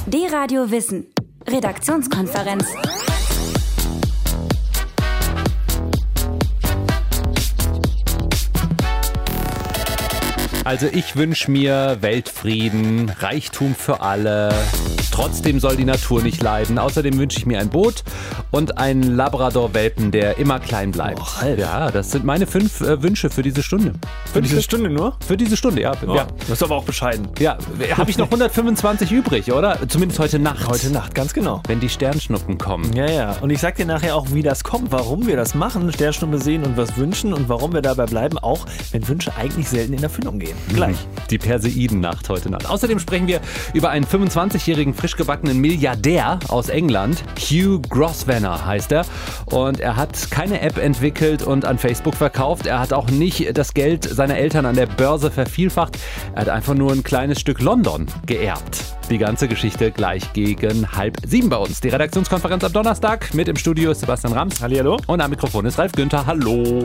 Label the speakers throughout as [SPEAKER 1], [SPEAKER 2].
[SPEAKER 1] D-Radio Wissen. Redaktionskonferenz.
[SPEAKER 2] Also ich wünsche mir Weltfrieden, Reichtum für alle. Trotzdem soll die Natur nicht leiden. Außerdem wünsche ich mir ein Boot und einen Labrador-Welpen, der immer klein bleibt.
[SPEAKER 3] Oh, Alter.
[SPEAKER 2] Ja, das sind meine 5 Wünsche für diese Stunde.
[SPEAKER 3] Für diese Stunde nur?
[SPEAKER 2] Für diese Stunde, ja.
[SPEAKER 3] Oh,
[SPEAKER 2] Ja,
[SPEAKER 3] das ist aber auch bescheiden.
[SPEAKER 2] ja. Habe ich noch 125 übrig, oder? Zumindest heute Nacht.
[SPEAKER 3] Heute Nacht, ganz genau.
[SPEAKER 2] Wenn die Sternschnuppen kommen.
[SPEAKER 3] Ja. Und ich sag dir nachher auch, wie das kommt, warum wir das machen, Sternschnuppe sehen und was wünschen und warum wir dabei bleiben, auch wenn Wünsche eigentlich selten in Erfüllung gehen. Gleich.
[SPEAKER 2] Die Perseidennacht heute Nacht. Außerdem sprechen wir über einen 25-jährigen frisch gebackenen Milliardär aus England. Hugh Grosvenor heißt er. Und er hat keine App entwickelt und an Facebook verkauft. Er hat auch nicht das Geld seiner Eltern an der Börse vervielfacht. Er hat einfach nur ein kleines Stück London geerbt. Die ganze Geschichte gleich gegen 6:30 bei uns. Die Redaktionskonferenz am Donnerstag. Mit im Studio ist Sebastian Rams.
[SPEAKER 3] Hallihallo.
[SPEAKER 2] Und am Mikrofon ist Ralf Günther. Hallo.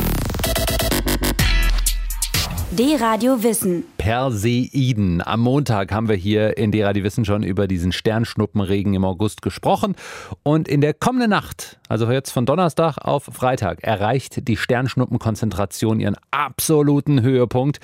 [SPEAKER 1] D-Radio Wissen.
[SPEAKER 2] Perseiden. Am Montag haben wir hier in D-Radio Wissen schon über diesen Sternschnuppenregen im August gesprochen. Und in der kommenden Nacht, also jetzt von Donnerstag auf Freitag, erreicht die Sternschnuppenkonzentration ihren absoluten Höhepunkt.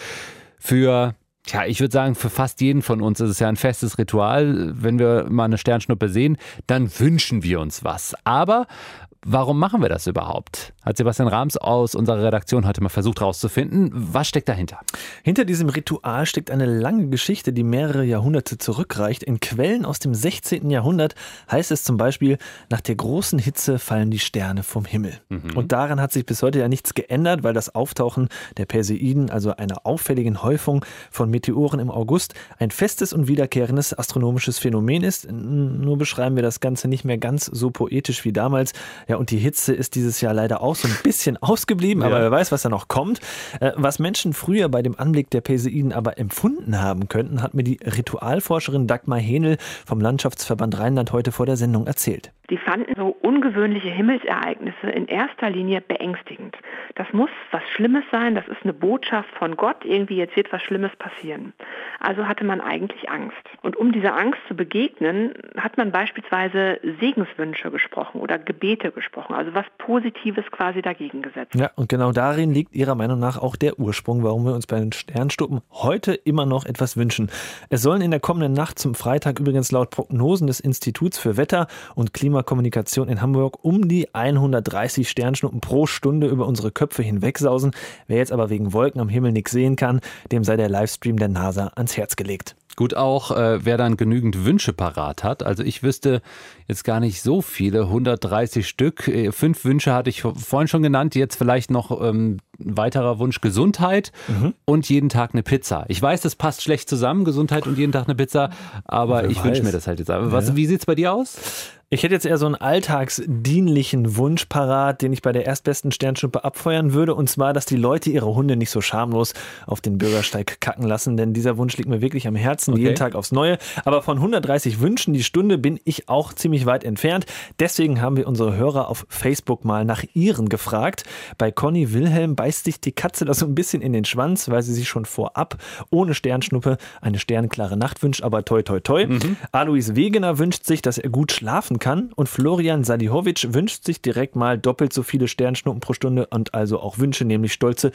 [SPEAKER 2] Ich würde sagen, für fast jeden von uns ist es ja ein festes Ritual. Wenn wir mal eine Sternschnuppe sehen, dann wünschen wir uns was. Aber warum machen wir das überhaupt? Hat Sebastian Rams aus unserer Redaktion heute mal versucht herauszufinden. Was steckt dahinter?
[SPEAKER 3] Hinter diesem Ritual steckt eine lange Geschichte, die mehrere Jahrhunderte zurückreicht. In Quellen aus dem 16. Jahrhundert heißt es zum Beispiel, nach der großen Hitze fallen die Sterne vom Himmel. Und daran hat sich bis heute ja nichts geändert, weil das Auftauchen der Perseiden, also einer auffälligen Häufung von Meteoren im August, ein festes und wiederkehrendes astronomisches Phänomen ist. Nur beschreiben wir das Ganze nicht mehr ganz so poetisch wie damals. Ja, und die Hitze ist dieses Jahr leider auch so ein bisschen ausgeblieben, aber wer weiß, was da noch kommt. Was Menschen früher bei dem Anblick der Perseiden aber empfunden haben könnten, hat mir die Ritualforscherin Dagmar Hähnel vom Landschaftsverband Rheinland heute vor der Sendung erzählt.
[SPEAKER 4] Die fanden so ungewöhnliche Himmelsereignisse in erster Linie beängstigend. Das muss was Schlimmes sein, das ist eine Botschaft von Gott, irgendwie jetzt wird was Schlimmes passieren. Also hatte man eigentlich Angst. Und um dieser Angst zu begegnen, hat man beispielsweise Segenswünsche gesprochen oder Gebete gesprochen, also was Positives quasi dagegen gesetzt.
[SPEAKER 3] Ja, und genau darin liegt ihrer Meinung nach auch der Ursprung, warum wir uns bei den Sternschnuppen heute immer noch etwas wünschen. Es sollen in der kommenden Nacht zum Freitag übrigens laut Prognosen des Instituts für Wetter und Klimakommunikation in Hamburg um die 130 Sternschnuppen pro Stunde über unsere Köpfe hinwegsausen. Wer jetzt aber wegen Wolken am Himmel nichts sehen kann, dem sei der Livestream der NASA ans Herz gelegt.
[SPEAKER 2] Gut auch, wer dann genügend Wünsche parat hat. Also ich wüsste jetzt gar nicht so viele, 130 Stück. 5 Wünsche hatte ich vorhin schon genannt. Jetzt vielleicht noch ein weiterer Wunsch, Gesundheit und jeden Tag eine Pizza. Ich weiß, das passt schlecht zusammen, Gesundheit und jeden Tag eine Pizza, aber ich wünsche mir das halt jetzt. Wie sieht es bei dir aus?
[SPEAKER 3] Ich hätte jetzt eher so einen alltagsdienlichen Wunsch parat, den ich bei der erstbesten Sternschnuppe abfeuern würde. Und zwar, dass die Leute ihre Hunde nicht so schamlos auf den Bürgersteig kacken lassen. Denn dieser Wunsch liegt mir wirklich am Herzen, jeden Tag aufs Neue. Aber von 130 Wünschen die Stunde bin ich auch ziemlich weit entfernt. Deswegen haben wir unsere Hörer auf Facebook mal nach ihren gefragt. Bei Conny Wilhelm beißt sich die Katze da so ein bisschen in den Schwanz, weil sie sich schon vorab ohne Sternschnuppe eine sternklare Nacht wünscht. Aber toi, toi, toi. Alois Wegener wünscht sich, dass er gut schlafen kann. Und Florian Salihovic wünscht sich direkt mal doppelt so viele Sternschnuppen pro Stunde und also auch Wünsche, nämlich stolze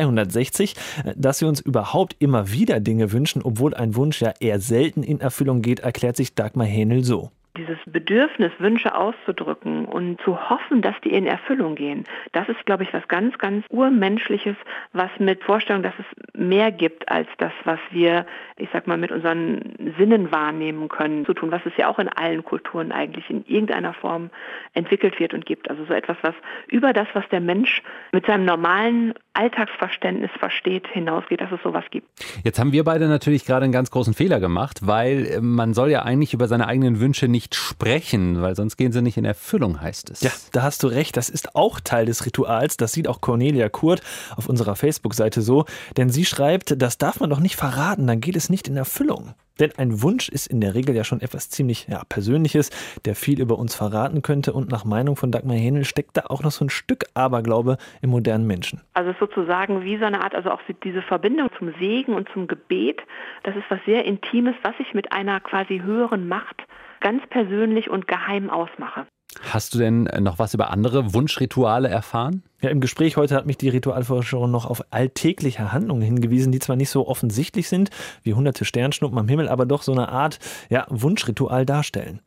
[SPEAKER 3] 260. Dass wir uns überhaupt immer wieder Dinge wünschen, obwohl ein Wunsch ja eher selten in Erfüllung geht, erklärt sich Dagmar Hähnel so.
[SPEAKER 4] Dieses Bedürfnis, Wünsche auszudrücken und zu hoffen, dass die in Erfüllung gehen, das ist, glaube ich, was ganz, ganz Urmenschliches, was mit Vorstellung, dass es mehr gibt als das, was wir, mit unseren Sinnen wahrnehmen können, zu tun, was es ja auch in allen Kulturen eigentlich in irgendeiner Form entwickelt wird und gibt. Also so etwas, was über das, was der Mensch mit seinem normalen Alltagsverständnis versteht, hinausgeht, dass es sowas gibt.
[SPEAKER 2] Jetzt haben wir beide natürlich gerade einen ganz großen Fehler gemacht, weil man soll ja eigentlich über seine eigenen Wünsche nicht nicht sprechen, weil sonst gehen sie nicht in Erfüllung, heißt es.
[SPEAKER 3] Ja, da hast du recht. Das ist auch Teil des Rituals. Das sieht auch Cornelia Kurt auf unserer Facebook-Seite so. Denn sie schreibt, das darf man doch nicht verraten, dann geht es nicht in Erfüllung. Denn ein Wunsch ist in der Regel ja schon etwas ziemlich Persönliches, der viel über uns verraten könnte. Und nach Meinung von Dagmar Hähnel steckt da auch noch so ein Stück Aberglaube im modernen Menschen.
[SPEAKER 4] Also sozusagen wie so eine Art, also auch diese Verbindung zum Segen und zum Gebet, das ist was sehr Intimes, was ich mit einer quasi höheren Macht ganz persönlich und geheim ausmache.
[SPEAKER 2] Hast du denn noch was über andere Wunschrituale erfahren?
[SPEAKER 3] Ja, im Gespräch heute hat mich die Ritualforscherin noch auf alltägliche Handlungen hingewiesen, die zwar nicht so offensichtlich sind wie hunderte Sternschnuppen am Himmel, aber doch so eine Art Wunschritual darstellen.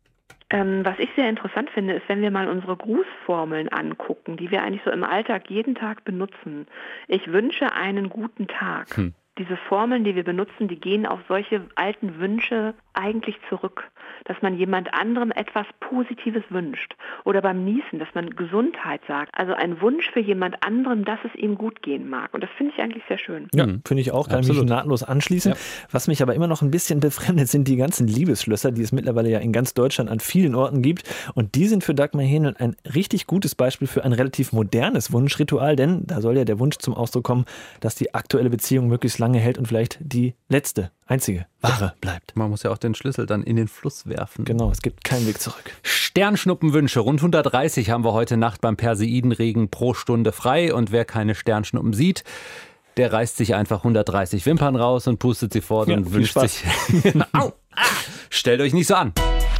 [SPEAKER 4] Was ich sehr interessant finde, ist, wenn wir mal unsere Grußformeln angucken, die wir eigentlich so im Alltag jeden Tag benutzen. Ich wünsche einen guten Tag. Diese Formeln, die wir benutzen, die gehen auf solche alten Wünsche eigentlich zurück. Dass man jemand anderem etwas Positives wünscht. Oder beim Niesen, dass man Gesundheit sagt. Also ein Wunsch für jemand anderem, dass es ihm gut gehen mag. Und das finde ich eigentlich sehr schön.
[SPEAKER 3] Ja, finde ich auch. Kann ich mich nahtlos anschließen. Ja. Was mich aber immer noch ein bisschen befremdet, sind die ganzen Liebesschlösser, die es mittlerweile ja in ganz Deutschland an vielen Orten gibt. Und die sind für Dagmar Hähnel ein richtig gutes Beispiel für ein relativ modernes Wunschritual. Denn da soll ja der Wunsch zum Ausdruck kommen, dass die aktuelle Beziehung möglichst lange hält und vielleicht die letzte, einzige, wahre bleibt.
[SPEAKER 2] Man muss ja auch den Schlüssel dann in den Fluss werfen.
[SPEAKER 3] Genau, es gibt keinen Weg zurück.
[SPEAKER 2] Sternschnuppenwünsche. Rund 130 haben wir heute Nacht beim Perseidenregen pro Stunde frei. Und wer keine Sternschnuppen sieht, der reißt sich einfach 130 Wimpern raus und pustet sie fort und wünscht sich... Au! Stellt euch nicht so an.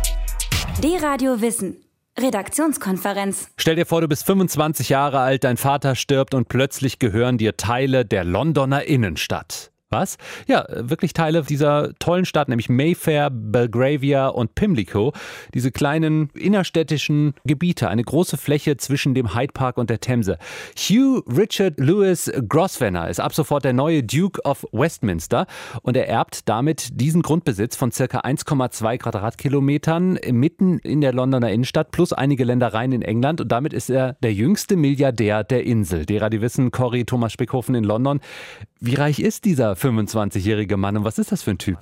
[SPEAKER 1] D-Radio Wissen. Redaktionskonferenz.
[SPEAKER 2] Stell dir vor, du bist 25 Jahre alt, dein Vater stirbt und plötzlich gehören dir Teile der Londoner Innenstadt. Was? Ja, wirklich Teile dieser tollen Stadt, nämlich Mayfair, Belgravia und Pimlico. Diese kleinen innerstädtischen Gebiete, eine große Fläche zwischen dem Hyde Park und der Themse. Hugh Richard Lewis Grosvenor ist ab sofort der neue Duke of Westminster und er erbt damit diesen Grundbesitz von ca. 1,2 Quadratkilometern mitten in der Londoner Innenstadt plus einige Ländereien in England und damit ist er der jüngste Milliardär der Insel. D-Radio Wissen, Corrie Thomas Spickhofen in London. Wie reich ist dieser 25-jährige Mann und was ist das für ein Typ?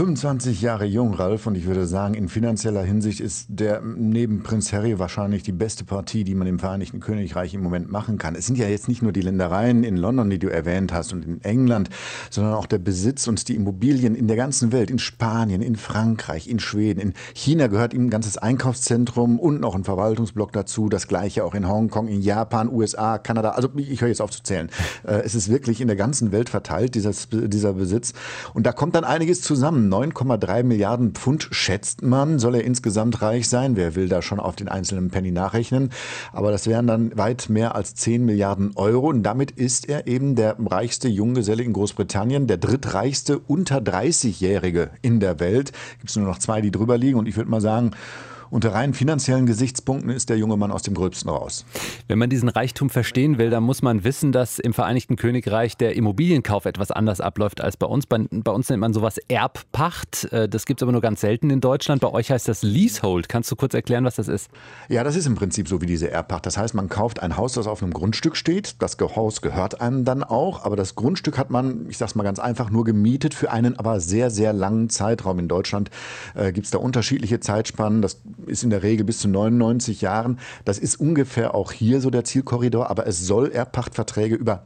[SPEAKER 5] 25 Jahre jung, Ralf, und ich würde sagen, in finanzieller Hinsicht ist der neben Prinz Harry wahrscheinlich die beste Partie, die man im Vereinigten Königreich im Moment machen kann. Es sind ja jetzt nicht nur die Ländereien in London, die du erwähnt hast und in England, sondern auch der Besitz und die Immobilien in der ganzen Welt, in Spanien, in Frankreich, in Schweden, in China gehört ihm ein ganzes Einkaufszentrum und noch ein Verwaltungsblock dazu, das gleiche auch in Hongkong, in Japan, USA, Kanada, also ich höre jetzt auf zu zählen. Es ist wirklich in der ganzen Welt verteilt, dieser Besitz. Und da kommt dann einiges zusammen. 9,3 Milliarden Pfund schätzt man, soll er insgesamt reich sein. Wer will da schon auf den einzelnen Penny nachrechnen? Aber das wären dann weit mehr als 10 Milliarden Euro. Und damit ist er eben der reichste Junggeselle in Großbritannien, der drittreichste unter 30-Jährige in der Welt. Gibt es nur noch 2, die drüber liegen. Und ich würde mal sagen, unter rein finanziellen Gesichtspunkten ist der junge Mann aus dem Gröbsten raus.
[SPEAKER 2] Wenn man diesen Reichtum verstehen will, dann muss man wissen, dass im Vereinigten Königreich der Immobilienkauf etwas anders abläuft als bei uns. Bei uns nennt man sowas Erbpacht. Das gibt es aber nur ganz selten in Deutschland. Bei euch heißt das Leasehold. Kannst du kurz erklären, was das ist?
[SPEAKER 5] Ja, das ist im Prinzip so wie diese Erbpacht. Das heißt, man kauft ein Haus, das auf einem Grundstück steht. Das Haus gehört einem dann auch. Aber das Grundstück hat man, ich sag's mal ganz einfach, nur gemietet für einen aber sehr, sehr langen Zeitraum. In Deutschland gibt es da unterschiedliche Zeitspannen. Das ist in der Regel bis zu 99 Jahren. Das ist ungefähr auch hier so der Zielkorridor, aber es soll Erbpachtverträge über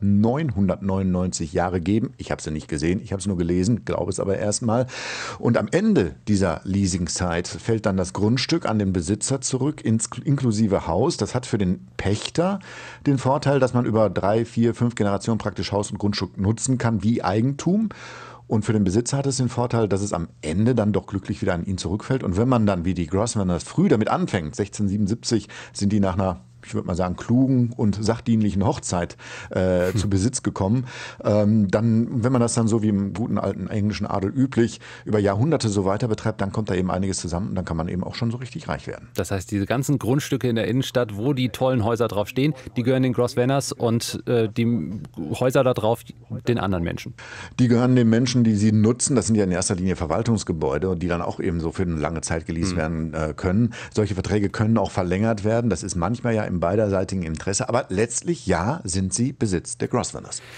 [SPEAKER 5] 999 Jahre geben. Ich habe sie nicht gesehen, ich habe es nur gelesen, glaube es aber erst mal. Und am Ende dieser Leasingzeit fällt dann das Grundstück an den Besitzer zurück, inklusive Haus. Das hat für den Pächter den Vorteil, dass man über 3, 4, 5 Generationen praktisch Haus und Grundstück nutzen kann wie Eigentum. Und für den Besitzer hat es den Vorteil, dass es am Ende dann doch glücklich wieder an ihn zurückfällt. Und wenn man dann wie die Grosvenors früh damit anfängt, 1677 sind die nach einer, ich würde mal sagen, klugen und sachdienlichen Hochzeit zu Besitz gekommen. Dann, wenn man das dann so wie im guten alten englischen Adel üblich über Jahrhunderte so weiter betreibt, dann kommt da eben einiges zusammen und dann kann man eben auch schon so richtig reich werden.
[SPEAKER 2] Das heißt, diese ganzen Grundstücke in der Innenstadt, wo die tollen Häuser drauf stehen, die gehören den Grosvenors und die Häuser da drauf den anderen Menschen.
[SPEAKER 5] Die gehören den Menschen, die sie nutzen. Das sind ja in erster Linie Verwaltungsgebäude, die dann auch eben so für eine lange Zeit geleast werden können. Solche Verträge können auch verlängert werden. Das ist manchmal ja im beiderseitigen Interesse. Aber letztlich, ja, sind sie Besitz der Grosvenors.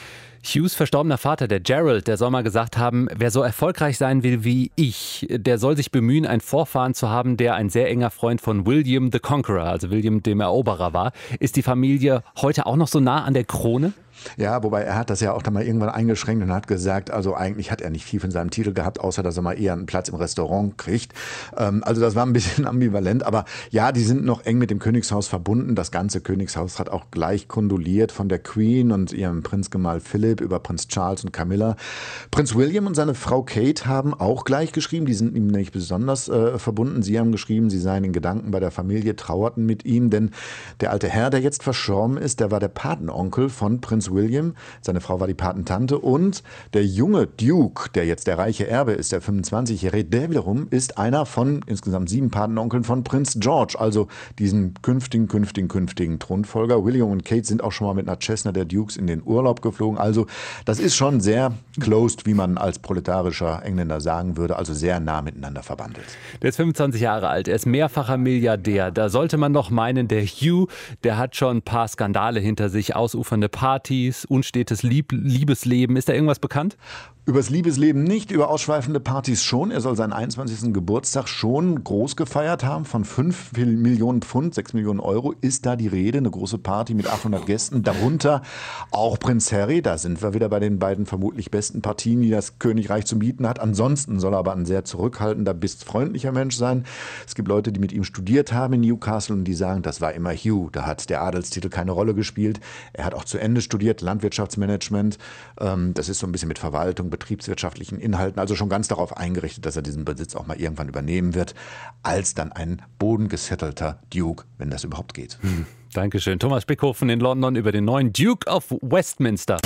[SPEAKER 2] Hughes verstorbener Vater, der Gerald, der soll mal gesagt haben, wer so erfolgreich sein will wie ich, der soll sich bemühen, einen Vorfahren zu haben, der ein sehr enger Freund von William the Conqueror, also William dem Eroberer war. Ist die Familie heute auch noch so nah an der Krone?
[SPEAKER 5] Ja, wobei er hat das ja auch dann mal irgendwann eingeschränkt und hat gesagt, also eigentlich hat er nicht viel von seinem Titel gehabt, außer dass er mal eher einen Platz im Restaurant kriegt. Also das war ein bisschen ambivalent, aber ja, die sind noch eng mit dem Königshaus verbunden. Das ganze Königshaus hat auch gleich kondoliert, von der Queen und ihrem Prinzgemahl Philipp über Prinz Charles und Camilla. Prinz William und seine Frau Kate haben auch gleich geschrieben, die sind ihm nicht besonders verbunden. Sie haben geschrieben, sie seien in Gedanken bei der Familie, trauerten mit ihm, denn der alte Herr, der jetzt verstorben ist, der war der Patenonkel von Prinz William, seine Frau war die Patentante und der junge Duke, der jetzt der reiche Erbe ist, der 25-Jährige, der wiederum ist einer von insgesamt 7 Patenonkeln von Prinz George, also diesen künftigen Thronfolger. William und Kate sind auch schon mal mit einer Cessna der Dukes in den Urlaub geflogen, also das ist schon sehr closed, wie man als proletarischer Engländer sagen würde, also sehr nah miteinander verbandelt.
[SPEAKER 2] Der ist 25 Jahre alt, er ist mehrfacher Milliardär. Da sollte man noch meinen, der Hugh, der hat schon ein paar Skandale hinter sich, ausufernde Partys, unstetes Liebesleben. Ist da irgendwas bekannt?
[SPEAKER 5] Übers Liebesleben nicht, über ausschweifende Partys schon. Er soll seinen 21. Geburtstag schon groß gefeiert haben. Von 5 Millionen Pfund, 6 Millionen Euro ist da die Rede. Eine große Party mit 800 Gästen, darunter auch Prinz Harry. Da sind wir wieder bei den beiden vermutlich besten Partien, die das Königreich zu bieten hat. Ansonsten soll er aber ein sehr zurückhaltender bis freundlicher Mensch sein. Es gibt Leute, die mit ihm studiert haben in Newcastle und die sagen, das war immer Hugh. Da hat der Adelstitel keine Rolle gespielt. Er hat auch zu Ende studiert, Landwirtschaftsmanagement. Das ist so ein bisschen mit Verwaltung, betriebswirtschaftlichen Inhalten, also schon ganz darauf eingerichtet, dass er diesen Besitz auch mal irgendwann übernehmen wird, als dann ein bodengesettelter Duke, wenn das überhaupt geht.
[SPEAKER 2] Dankeschön. Thomas Spickhofen in London über den neuen Duke of Westminster.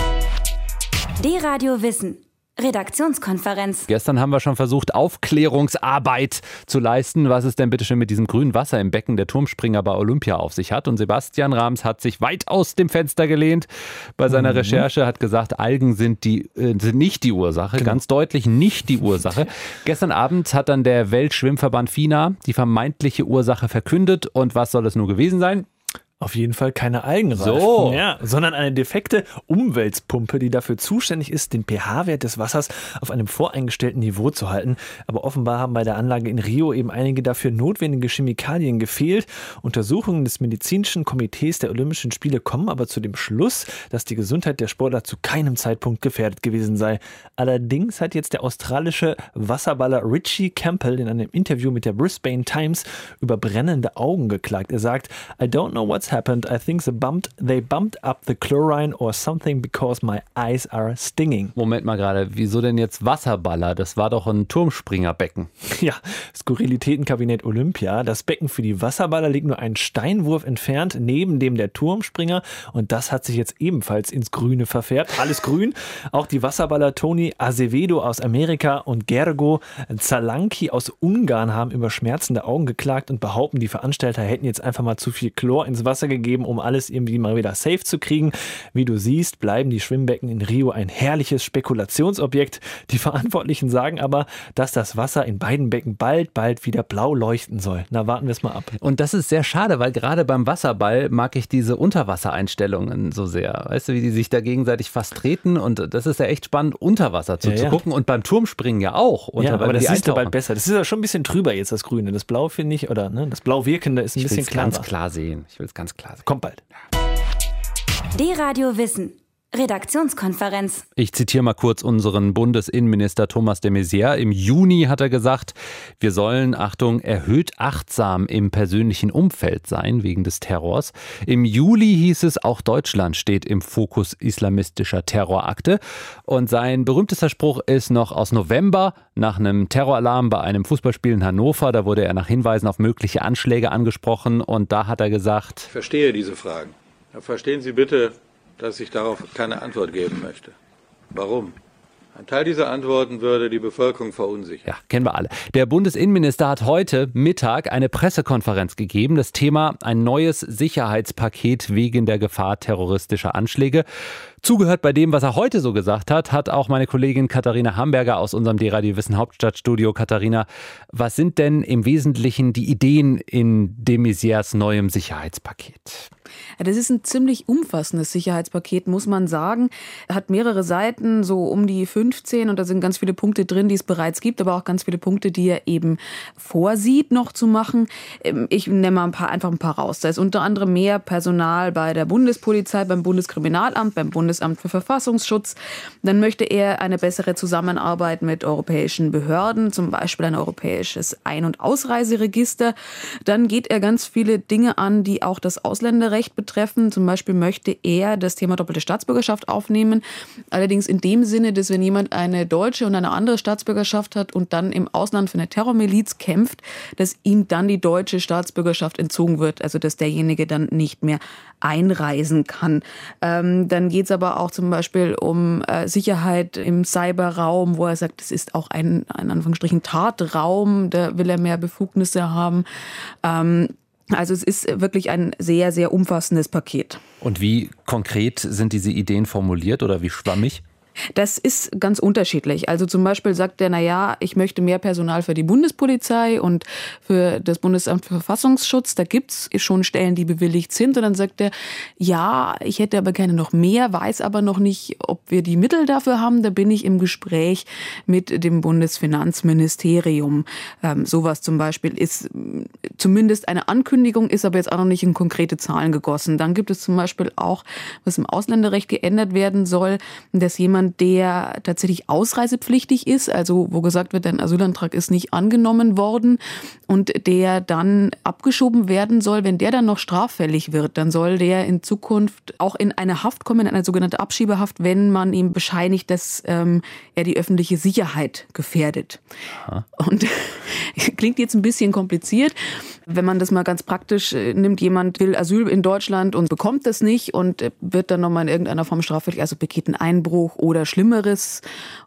[SPEAKER 1] D-Radio Wissen. Redaktionskonferenz.
[SPEAKER 2] Gestern haben wir schon versucht, Aufklärungsarbeit zu leisten, was es denn bitte schön mit diesem grünen Wasser im Becken der Turmspringer bei Olympia auf sich hat. Und Sebastian Rams hat sich weit aus dem Fenster gelehnt bei seiner Recherche, hat gesagt, Algen sind nicht die Ursache, ganz deutlich nicht die Ursache. Gestern Abend hat dann der Weltschwimmverband FINA die vermeintliche Ursache verkündet. Und was soll es nur gewesen sein?
[SPEAKER 3] Auf jeden Fall keine Algenreifen,
[SPEAKER 2] so.
[SPEAKER 3] Sondern eine defekte Umwälzpumpe, die dafür zuständig ist, den pH-Wert des Wassers auf einem voreingestellten Niveau zu halten. Aber offenbar haben bei der Anlage in Rio eben einige dafür notwendige Chemikalien gefehlt. Untersuchungen des medizinischen Komitees der Olympischen Spiele kommen aber zu dem Schluss, dass die Gesundheit der Sportler zu keinem Zeitpunkt gefährdet gewesen sei. Allerdings hat jetzt der australische Wasserballer Richie Campbell in einem Interview mit der Brisbane Times über brennende Augen geklagt. Er sagt, I don't know what's happened. I think they bumped up the chlorine or something because my eyes are stinging.
[SPEAKER 2] Moment mal gerade, wieso denn jetzt Wasserballer? Das war doch ein Turmspringerbecken.
[SPEAKER 3] Ja, Skurrilitätenkabinett Olympia. Das Becken für die Wasserballer liegt nur einen Steinwurf entfernt, neben dem der Turmspringer. Und das hat sich jetzt ebenfalls ins Grüne verfärbt. Alles grün. Auch die Wasserballer Toni Azevedo aus Amerika und Gergo Zalanki aus Ungarn haben über schmerzende Augen geklagt und behaupten, die Veranstalter hätten jetzt einfach mal zu viel Chlor ins Wasser gegeben, um alles irgendwie mal wieder safe zu kriegen. Wie du siehst, bleiben die Schwimmbecken in Rio ein herrliches Spekulationsobjekt. Die Verantwortlichen sagen aber, dass das Wasser in beiden Becken bald wieder blau leuchten soll. Na, warten wir es mal ab.
[SPEAKER 2] Und das ist sehr schade, weil gerade beim Wasserball mag ich diese Unterwassereinstellungen so sehr. Weißt du, wie die sich da gegenseitig fast treten? Und das ist ja echt spannend, unter Wasser zu gucken. Und beim Turmspringen ja auch.
[SPEAKER 3] Aber das siehst du bald besser. Das ist ja schon ein bisschen trüber jetzt, das Grüne. Das Blau finde ich, oder das Blau wirkende ist ein bisschen klarer.
[SPEAKER 2] Ich will es ganz klar sehen.
[SPEAKER 3] Kommt bald.
[SPEAKER 1] D-Radio Wissen. Redaktionskonferenz.
[SPEAKER 2] Ich zitiere mal kurz unseren Bundesinnenminister Thomas de Maizière. Im Juni hat er gesagt, wir sollen, Achtung, erhöht achtsam im persönlichen Umfeld sein wegen des Terrors. Im Juli hieß es, auch Deutschland steht im Fokus islamistischer Terrorakte. Und sein berühmtester Spruch ist noch aus November nach einem Terroralarm bei einem Fußballspiel in Hannover. Da wurde er nach Hinweisen auf mögliche Anschläge angesprochen und da hat er gesagt:
[SPEAKER 6] Ich verstehe diese Fragen. Verstehen Sie bitte, dass ich darauf keine Antwort geben möchte. Warum? Ein Teil dieser Antworten würde die Bevölkerung verunsichern.
[SPEAKER 2] Ja, kennen wir alle. Der Bundesinnenminister hat heute Mittag eine Pressekonferenz gegeben. Das Thema: ein neues Sicherheitspaket wegen der Gefahr terroristischer Anschläge. Zugehört bei dem, was er heute so gesagt hat auch meine Kollegin Katharina Hamburger aus unserem D-Radio Wissen Hauptstadtstudio. Katharina, was sind denn im Wesentlichen die Ideen in de Maizières neuem Sicherheitspaket?
[SPEAKER 7] Das ist ein ziemlich umfassendes Sicherheitspaket, muss man sagen. Hat mehrere Seiten, so um die 15, und da sind ganz viele Punkte drin, die es bereits gibt, aber auch ganz viele Punkte, die er eben vorsieht, noch zu machen. Ich nenne mal einfach ein paar raus. Da ist unter anderem mehr Personal bei der Bundespolizei, beim Bundeskriminalamt, beim Bundesamt für Verfassungsschutz. Dann möchte er eine bessere Zusammenarbeit mit europäischen Behörden, zum Beispiel ein europäisches Ein- und Ausreiseregister. Dann geht er ganz viele Dinge an, die auch das Ausländerrecht betreffen. Zum Beispiel möchte er das Thema doppelte Staatsbürgerschaft aufnehmen. Allerdings in dem Sinne, dass wenn jemand eine deutsche und eine andere Staatsbürgerschaft hat und dann im Ausland für eine Terrormiliz kämpft, dass ihm dann die deutsche Staatsbürgerschaft entzogen wird. Also dass derjenige dann nicht mehr einreisen kann. Dann geht es aber auch zum Beispiel um Sicherheit im Cyberraum, wo er sagt, es ist auch ein Anführungsstrichen Tatraum, da will er mehr Befugnisse haben. Also es ist wirklich ein sehr, sehr umfassendes Paket.
[SPEAKER 2] Und wie konkret sind diese Ideen formuliert oder wie schwammig?
[SPEAKER 7] Das ist ganz unterschiedlich. Also zum Beispiel sagt er, ich möchte mehr Personal für die Bundespolizei und für das Bundesamt für Verfassungsschutz. Da gibt's schon Stellen, die bewilligt sind. Und dann sagt er, ich hätte aber gerne noch mehr, weiß aber noch nicht, ob wir die Mittel dafür haben. Da bin ich im Gespräch mit dem Bundesfinanzministerium. Sowas zum Beispiel ist zumindest eine Ankündigung, ist aber jetzt auch noch nicht in konkrete Zahlen gegossen. Dann gibt es zum Beispiel auch, was im Ausländerrecht geändert werden soll, dass jemand, der tatsächlich ausreisepflichtig ist, also wo gesagt wird, dein Asylantrag ist nicht angenommen worden und der dann abgeschoben werden soll, wenn der dann noch straffällig wird, dann soll der in Zukunft auch in eine Haft kommen, in eine sogenannte Abschiebehaft, wenn man ihm bescheinigt, dass er die öffentliche Sicherheit gefährdet. Aha. Und klingt jetzt ein bisschen kompliziert. Wenn man das mal ganz praktisch nimmt, jemand will Asyl in Deutschland und bekommt das nicht und wird dann nochmal in irgendeiner Form straffällig, also begeht einen Einbruch oder Schlimmeres.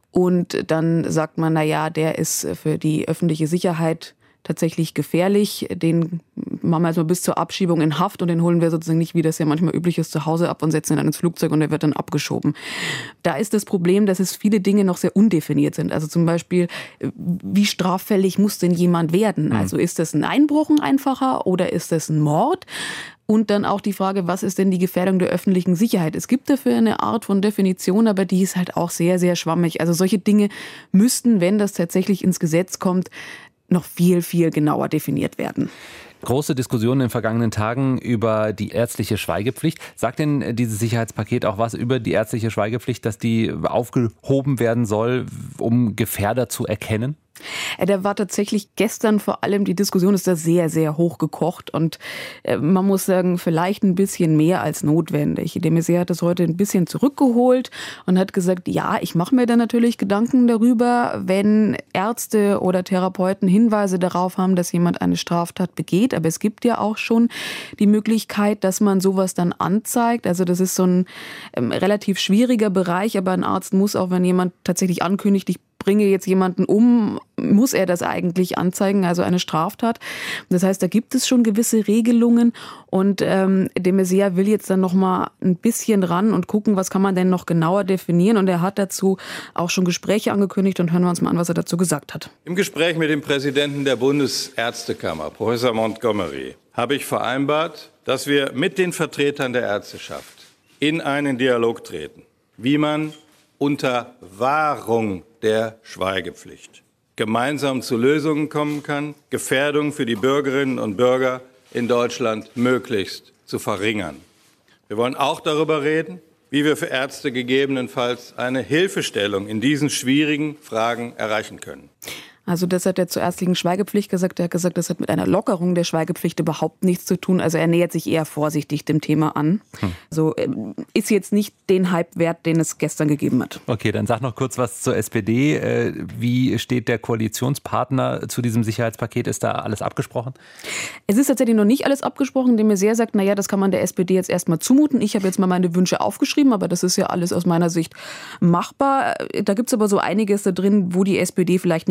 [SPEAKER 7] Und dann sagt man, der ist für die öffentliche Sicherheit tatsächlich gefährlich. Den machen wir jetzt mal bis zur Abschiebung in Haft und den holen wir sozusagen nicht, wie das ja manchmal üblich ist, zu Hause ab und setzen ihn dann ins Flugzeug und er wird dann abgeschoben. Da ist das Problem, dass es viele Dinge noch sehr undefiniert sind. Also zum Beispiel, wie straffällig muss denn jemand werden? Also ist das ein Einbruch ein einfacher oder ist das ein Mord? Und dann auch die Frage, was ist denn die Gefährdung der öffentlichen Sicherheit? Es gibt dafür eine Art von Definition, aber die ist halt auch sehr, sehr schwammig. Also solche Dinge müssten, wenn das tatsächlich ins Gesetz kommt, noch viel, viel genauer definiert werden.
[SPEAKER 2] Große Diskussionen in den vergangenen Tagen über die ärztliche Schweigepflicht. Sagt denn dieses Sicherheitspaket auch was über die ärztliche Schweigepflicht, dass die aufgehoben werden soll, um Gefährder zu erkennen?
[SPEAKER 7] Da war tatsächlich gestern vor allem, die Diskussion ist da sehr, sehr hoch gekocht und man muss sagen, vielleicht ein bisschen mehr als notwendig. De Maizière hat das heute ein bisschen zurückgeholt und hat gesagt, ich mache mir da natürlich Gedanken darüber, wenn Ärzte oder Therapeuten Hinweise darauf haben, dass jemand eine Straftat begeht. Aber es gibt ja auch schon die Möglichkeit, dass man sowas dann anzeigt. Also das ist so ein relativ schwieriger Bereich, aber ein Arzt muss auch, wenn jemand tatsächlich ankündigt, ich bringe jetzt jemanden um, muss er das eigentlich anzeigen, also eine Straftat. Das heißt, da gibt es schon gewisse Regelungen und de Maizière will jetzt dann noch mal ein bisschen ran und gucken, was kann man denn noch genauer definieren, und er hat dazu auch schon Gespräche angekündigt und hören wir uns mal an, was er dazu gesagt hat.
[SPEAKER 6] Im Gespräch mit dem Präsidenten der Bundesärztekammer, Professor Montgomery, habe ich vereinbart, dass wir mit den Vertretern der Ärzteschaft in einen Dialog treten, wie man unter Wahrung der Schweigepflicht gemeinsam zu Lösungen kommen kann, Gefährdung für die Bürgerinnen und Bürger in Deutschland möglichst zu verringern. Wir wollen auch darüber reden, wie wir für Ärzte gegebenenfalls eine Hilfestellung in diesen schwierigen Fragen erreichen können.
[SPEAKER 7] Also das hat er zur ärztlichen Schweigepflicht gesagt. Er hat gesagt, das hat mit einer Lockerung der Schweigepflicht überhaupt nichts zu tun. Also er nähert sich eher vorsichtig dem Thema an. Also ist jetzt nicht den Hype wert, den es gestern gegeben hat.
[SPEAKER 2] Okay, dann sag noch kurz was zur SPD. Wie steht der Koalitionspartner zu diesem Sicherheitspaket? Ist da alles abgesprochen?
[SPEAKER 7] Es ist tatsächlich noch nicht alles abgesprochen. De Maizière sagt, das kann man der SPD jetzt erstmal zumuten. Ich habe jetzt mal meine Wünsche aufgeschrieben, aber das ist ja alles aus meiner Sicht machbar. Da gibt es aber so einiges da drin, wo die SPD vielleicht nicht ganz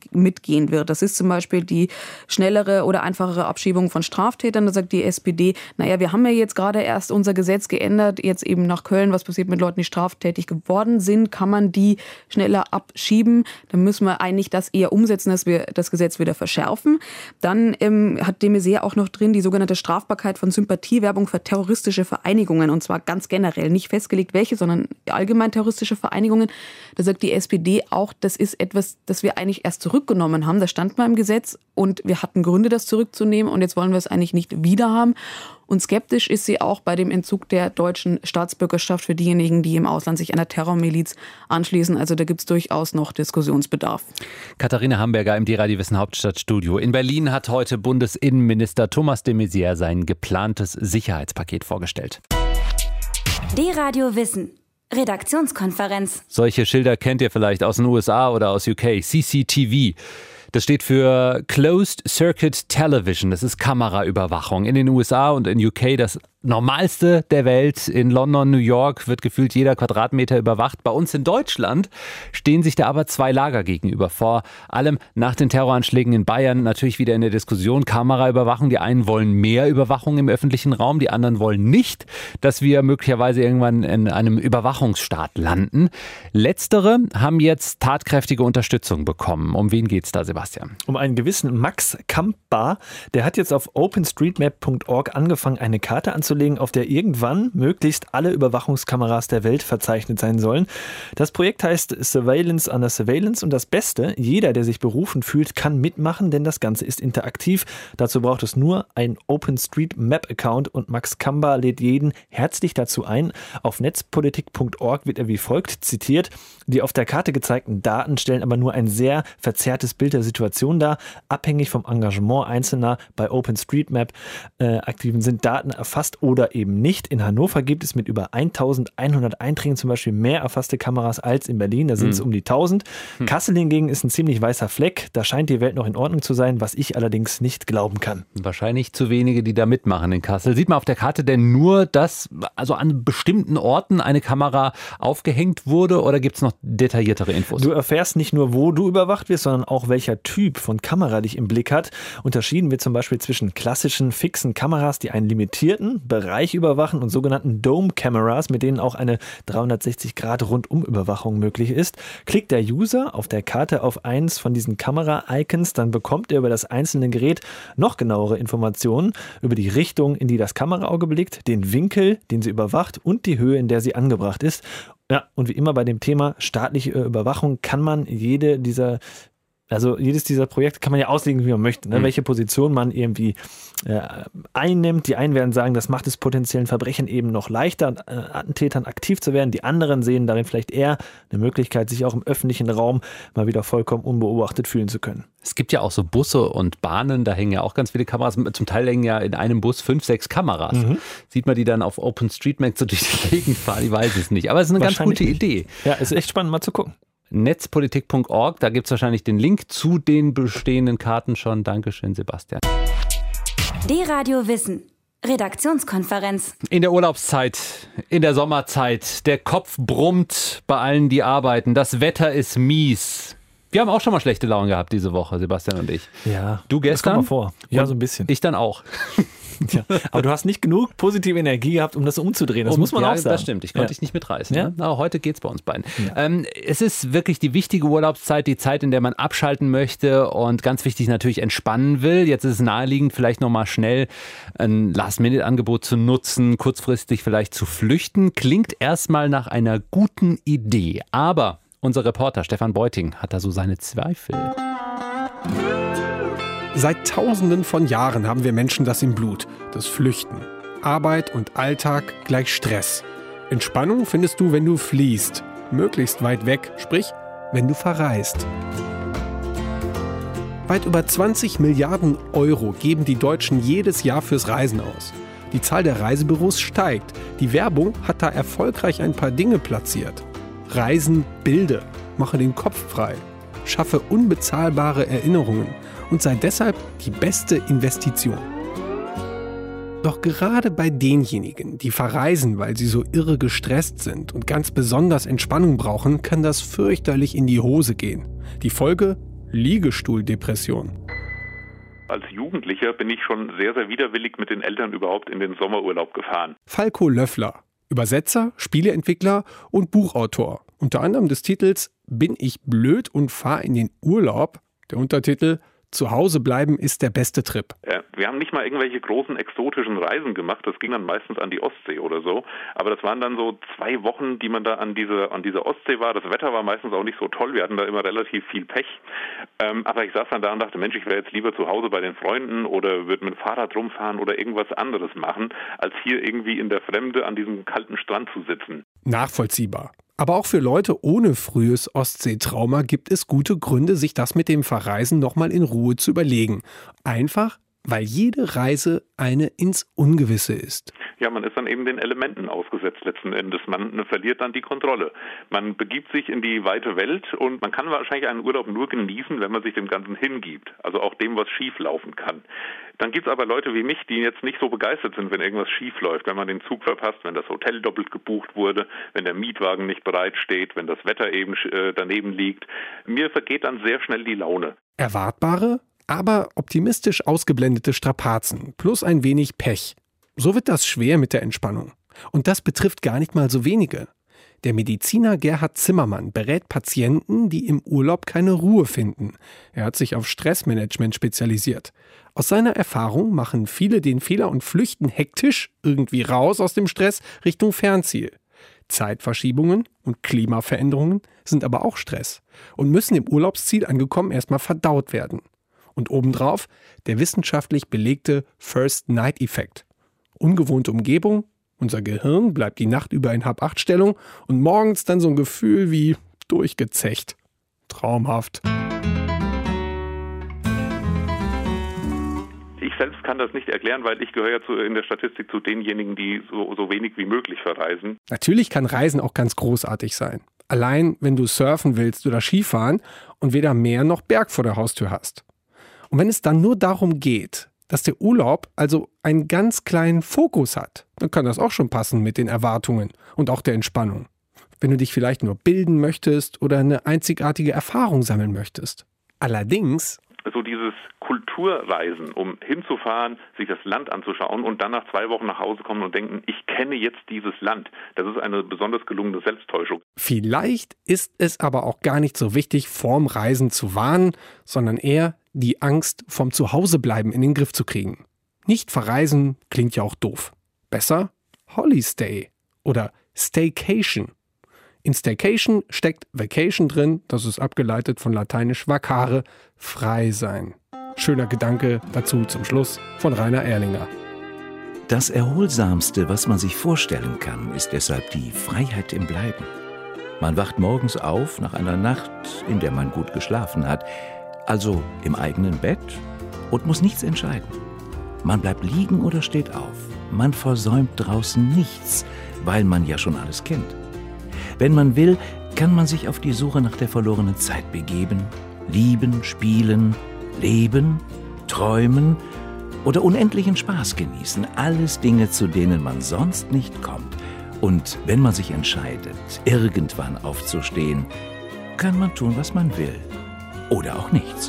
[SPEAKER 7] mitgehen wird. Das ist zum Beispiel die schnellere oder einfachere Abschiebung von Straftätern. Da sagt die SPD, naja, wir haben ja jetzt gerade erst unser Gesetz geändert, jetzt eben nach Köln, was passiert mit Leuten, die straftätig geworden sind, kann man die schneller abschieben. Dann müssen wir eigentlich das eher umsetzen, dass wir das Gesetz wieder verschärfen. Dann hat de Maizière auch noch drin die sogenannte Strafbarkeit von Sympathiewerbung für terroristische Vereinigungen, und zwar ganz generell, nicht festgelegt welche, sondern allgemein terroristische Vereinigungen. Da sagt die SPD auch, das ist etwas, das wir eigentlich erst zurückgenommen haben. Das stand mal im Gesetz und wir hatten Gründe, das zurückzunehmen, und jetzt wollen wir es eigentlich nicht wieder haben. Und skeptisch ist sie auch bei dem Entzug der deutschen Staatsbürgerschaft für diejenigen, die im Ausland sich einer Terrormiliz anschließen. Also da gibt es durchaus noch Diskussionsbedarf.
[SPEAKER 2] Katharina Hamburger im D-Radio Wissen Hauptstadtstudio. In Berlin hat heute Bundesinnenminister Thomas de Maizière sein geplantes Sicherheitspaket vorgestellt.
[SPEAKER 1] D-Radio Wissen. Redaktionskonferenz.
[SPEAKER 2] Solche Schilder kennt ihr vielleicht aus den USA oder aus UK. CCTV. Das steht für Closed Circuit Television. Das ist Kameraüberwachung. In den USA und in UK das Normalste der Welt. In London, New York wird gefühlt jeder Quadratmeter überwacht. Bei uns in Deutschland stehen sich da aber zwei Lager gegenüber. Vor allem nach den Terroranschlägen in Bayern natürlich wieder in der Diskussion Kameraüberwachung. Die einen wollen mehr Überwachung im öffentlichen Raum, die anderen wollen nicht, dass wir möglicherweise irgendwann in einem Überwachungsstaat landen. Letztere haben jetzt tatkräftige Unterstützung bekommen. Um wen geht's da, Sebastian?
[SPEAKER 3] Um einen gewissen Max Kampa. Der hat jetzt auf openstreetmap.org angefangen, eine Karte anzulegen, auf der irgendwann möglichst alle Überwachungskameras der Welt verzeichnet sein sollen. Das Projekt heißt Surveillance under Surveillance, und das Beste, jeder, der sich berufen fühlt, kann mitmachen, denn das Ganze ist interaktiv. Dazu braucht es nur einen OpenStreetMap-Account, und Max Kampa lädt jeden herzlich dazu ein. Auf netzpolitik.org wird er wie folgt zitiert: Die auf der Karte gezeigten Daten stellen aber nur ein sehr verzerrtes Bild der Situation dar. Abhängig vom Engagement Einzelner bei OpenStreetMap-Aktiven sind Daten erfasst oder eben nicht. In Hannover gibt es mit über 1100 Einträgen zum Beispiel mehr erfasste Kameras als in Berlin. Da sind es um die 1000. Kassel hingegen ist ein ziemlich weißer Fleck. Da scheint die Welt noch in Ordnung zu sein, was ich allerdings nicht glauben kann.
[SPEAKER 2] Wahrscheinlich zu wenige, die da mitmachen in Kassel. Sieht man auf der Karte denn nur, dass also an bestimmten Orten eine Kamera aufgehängt wurde, oder gibt es noch detailliertere Infos?
[SPEAKER 3] Du erfährst nicht nur, wo du überwacht wirst, sondern auch, welcher Typ von Kamera dich im Blick hat. Unterschieden wird zum Beispiel zwischen klassischen, fixen Kameras, die einen limitierten Bereich überwachen, und sogenannten Dome-Cameras, mit denen auch eine 360-Grad-Rundum-Überwachung möglich ist. Klickt der User auf der Karte auf eins von diesen Kamera-Icons, dann bekommt er über das einzelne Gerät noch genauere Informationen über die Richtung, in die das Kameraauge blickt, den Winkel, den sie überwacht, und die Höhe, in der sie angebracht ist. Ja, und wie immer bei dem Thema staatliche Überwachung kann man jedes dieser Projekte kann man ja auslegen, wie man möchte, ne? Welche Position man irgendwie einnimmt. Die einen werden sagen, das macht es potenziellen Verbrechern eben noch leichter, Attentätern aktiv zu werden. Die anderen sehen darin vielleicht eher eine Möglichkeit, sich auch im öffentlichen Raum mal wieder vollkommen unbeobachtet fühlen zu können.
[SPEAKER 2] Es gibt ja auch so Busse und Bahnen, da hängen ja auch ganz viele Kameras. Zum Teil hängen ja in einem Bus 5, 6 Kameras. Sieht man die dann auf OpenStreetMap so durch die Gegend fahren? Ich weiß es nicht. Aber es ist eine ganz gute Idee.
[SPEAKER 3] Ja, ist echt spannend, mal zu gucken.
[SPEAKER 2] Netzpolitik.org, da gibt es wahrscheinlich den Link zu den bestehenden Karten schon. Dankeschön, Sebastian.
[SPEAKER 1] D-Radio Wissen. Redaktionskonferenz.
[SPEAKER 2] In der Urlaubszeit, in der Sommerzeit, der Kopf brummt bei allen, die arbeiten. Das Wetter ist mies. Wir haben auch schon mal schlechte Laune gehabt diese Woche, Sebastian und ich.
[SPEAKER 3] Ja,
[SPEAKER 2] du gestern?
[SPEAKER 3] Das kommt mal vor. Ja, so ein bisschen.
[SPEAKER 2] Ich dann auch.
[SPEAKER 3] Ja, aber du hast nicht genug positive Energie gehabt, um das umzudrehen. Das muss man auch sagen.
[SPEAKER 2] Das stimmt, ich konnte dich nicht mitreißen.
[SPEAKER 3] Ja.
[SPEAKER 2] Ne? Aber heute geht's bei uns beiden. Ja. Es ist wirklich die wichtige Urlaubszeit, die Zeit, in der man abschalten möchte und ganz wichtig natürlich entspannen will. Jetzt ist es naheliegend, vielleicht nochmal schnell ein Last-Minute-Angebot zu nutzen, kurzfristig vielleicht zu flüchten. Klingt erstmal nach einer guten Idee. Aber unser Reporter Stefan Beuting hat da so seine Zweifel.
[SPEAKER 8] Seit Tausenden von Jahren haben wir Menschen das im Blut, das Flüchten. Arbeit und Alltag gleich Stress. Entspannung findest du, wenn du fliehst. Möglichst weit weg, sprich, wenn du verreist. Weit über 20 Milliarden Euro geben die Deutschen jedes Jahr fürs Reisen aus. Die Zahl der Reisebüros steigt. Die Werbung hat da erfolgreich ein paar Dinge platziert. Reisen bilde, mache den Kopf frei, schaffe unbezahlbare Erinnerungen und sei deshalb die beste Investition. Doch gerade bei denjenigen, die verreisen, weil sie so irre gestresst sind und ganz besonders Entspannung brauchen, kann das fürchterlich in die Hose gehen. Die Folge? Liegestuhldepression.
[SPEAKER 9] Als Jugendlicher bin ich schon sehr, sehr widerwillig mit den Eltern überhaupt in den Sommerurlaub gefahren.
[SPEAKER 8] Falco Löffler, Übersetzer, Spieleentwickler und Buchautor. Unter anderem des Titels »Bin ich blöd und fahr in den Urlaub?« Der Untertitel »Zu Hause bleiben ist der beste Trip«.
[SPEAKER 9] Wir haben nicht mal irgendwelche großen exotischen Reisen gemacht. Das ging dann meistens an die Ostsee oder so. Aber das waren dann so 2 Wochen, die man da an dieser Ostsee war. Das Wetter war meistens auch nicht so toll. Wir hatten da immer relativ viel Pech. Aber ich saß dann da und dachte, Mensch, ich wäre jetzt lieber zu Hause bei den Freunden oder würde mit dem Fahrrad rumfahren oder irgendwas anderes machen, als hier irgendwie in der Fremde an diesem kalten Strand zu sitzen.
[SPEAKER 8] Nachvollziehbar. Aber auch für Leute ohne frühes Ostseetrauma gibt es gute Gründe, sich das mit dem Verreisen nochmal in Ruhe zu überlegen. Einfach, weil jede Reise eine ins Ungewisse ist.
[SPEAKER 9] Ja, man ist dann eben den Elementen ausgesetzt letzten Endes. Man verliert dann die Kontrolle. Man begibt sich in die weite Welt und man kann wahrscheinlich einen Urlaub nur genießen, wenn man sich dem Ganzen hingibt. Also auch dem, was schief laufen kann. Dann gibt es aber Leute wie mich, die jetzt nicht so begeistert sind, wenn irgendwas schief läuft, wenn man den Zug verpasst, wenn das Hotel doppelt gebucht wurde, wenn der Mietwagen nicht bereit steht, wenn das Wetter eben daneben liegt. Mir vergeht dann sehr schnell die Laune.
[SPEAKER 8] Erwartbare, aber optimistisch ausgeblendete Strapazen plus ein wenig Pech. So wird das schwer mit der Entspannung. Und das betrifft gar nicht mal so wenige. Der Mediziner Gerhard Zimmermann berät Patienten, die im Urlaub keine Ruhe finden. Er hat sich auf Stressmanagement spezialisiert. Aus seiner Erfahrung machen viele den Fehler und flüchten hektisch irgendwie raus aus dem Stress Richtung Fernziel. Zeitverschiebungen und Klimaveränderungen sind aber auch Stress und müssen im Urlaubsziel angekommen erstmal verdaut werden. Und obendrauf der wissenschaftlich belegte First-Night-Effekt. Ungewohnte Umgebung, unser Gehirn bleibt die Nacht über in Hab-8-Stellung und morgens dann so ein Gefühl wie durchgezecht. Traumhaft.
[SPEAKER 9] Ich selbst kann das nicht erklären, weil ich gehöre ja in der Statistik zu denjenigen, die so wenig wie möglich verreisen.
[SPEAKER 8] Natürlich kann Reisen auch ganz großartig sein. Allein, wenn du surfen willst oder Skifahren und weder Meer noch Berg vor der Haustür hast. Und wenn es dann nur darum geht, dass der Urlaub also einen ganz kleinen Fokus hat, dann kann das auch schon passen mit den Erwartungen und auch der Entspannung. Wenn du dich vielleicht nur bilden möchtest oder eine einzigartige Erfahrung sammeln möchtest. Allerdings
[SPEAKER 9] so dieses Kulturreisen, um hinzufahren, sich das Land anzuschauen und dann nach 2 Wochen nach Hause kommen und denken, ich kenne jetzt dieses Land. Das ist eine besonders gelungene Selbsttäuschung.
[SPEAKER 8] Vielleicht ist es aber auch gar nicht so wichtig, vorm Reisen zu warnen, sondern eher die Angst vom Zuhausebleiben in den Griff zu kriegen. Nicht verreisen klingt ja auch doof. Besser Holistay oder Staycation. In Staycation steckt Vacation drin, das ist abgeleitet von lateinisch vacare, frei sein. Schöner Gedanke dazu zum Schluss von Rainer Erlinger.
[SPEAKER 10] Das Erholsamste, was man sich vorstellen kann, ist deshalb die Freiheit im Bleiben. Man wacht morgens auf nach einer Nacht, in der man gut geschlafen hat, also im eigenen Bett und muss nichts entscheiden. Man bleibt liegen oder steht auf. Man versäumt draußen nichts, weil man ja schon alles kennt. Wenn man will, kann man sich auf die Suche nach der verlorenen Zeit begeben, lieben, spielen, leben, träumen oder unendlichen Spaß genießen. Alles Dinge, zu denen man sonst nicht kommt. Und wenn man sich entscheidet, irgendwann aufzustehen, kann man tun, was man will. Oder auch nichts.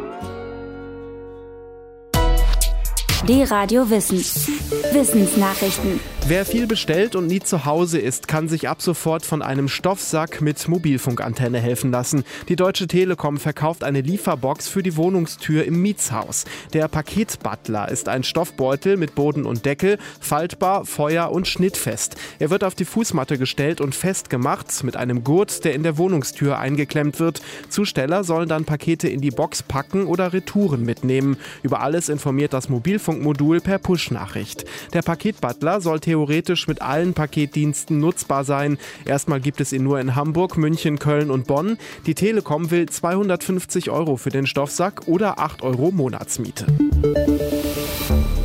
[SPEAKER 1] D-Radio Wissen. Wissensnachrichten.
[SPEAKER 11] Wer viel bestellt und nie zu Hause ist, kann sich ab sofort von einem Stoffsack mit Mobilfunkantenne helfen lassen. Die Deutsche Telekom verkauft eine Lieferbox für die Wohnungstür im Mietshaus. Der Paketbutler ist ein Stoffbeutel mit Boden und Deckel, faltbar, feuer- und schnittfest. Er wird auf die Fußmatte gestellt und festgemacht mit einem Gurt, der in der Wohnungstür eingeklemmt wird. Zusteller sollen dann Pakete in die Box packen oder Retouren mitnehmen. Über alles informiert das Mobilfunkmodul per Push-Nachricht. Der Paketbutler soll theoretisch mit allen Paketdiensten nutzbar sein. Erstmal gibt es ihn nur in Hamburg, München, Köln und Bonn. Die Telekom will 250 € für den Stoffsack oder 8 € Monatsmiete.